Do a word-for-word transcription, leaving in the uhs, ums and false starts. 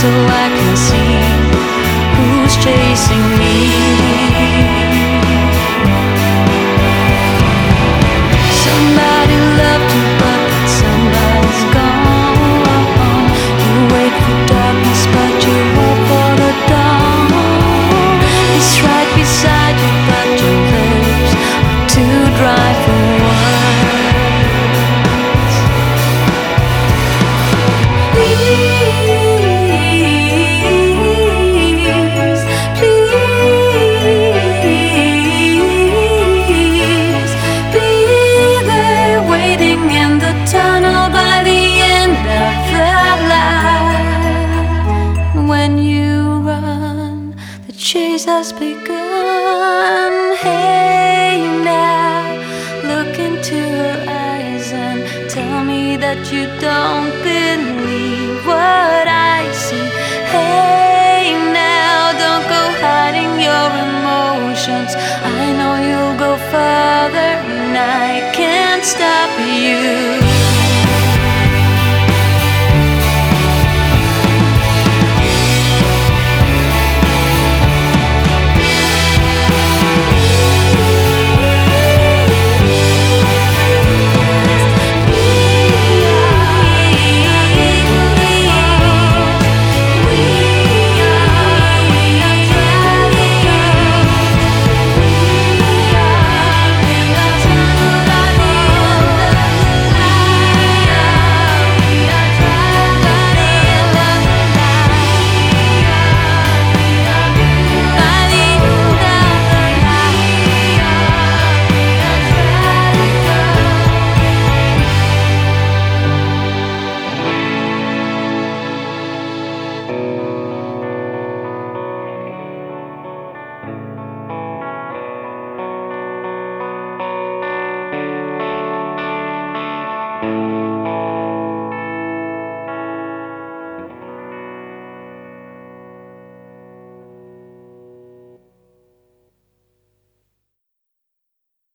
so I can see who's chasing me. Somebody loved you, but that somebody's gone. You wait for darkness, but you hope for the dawn. It's right beside you, but your lips are too dry for words. Please, please, be there waiting in the tunnel by the end of the light. When you run, the chase has begun. Hey now, look into her eyes and tell me that you don't believe what I see. Hey now, don't go hiding your emotions. I know you'll go further and I can't stop you.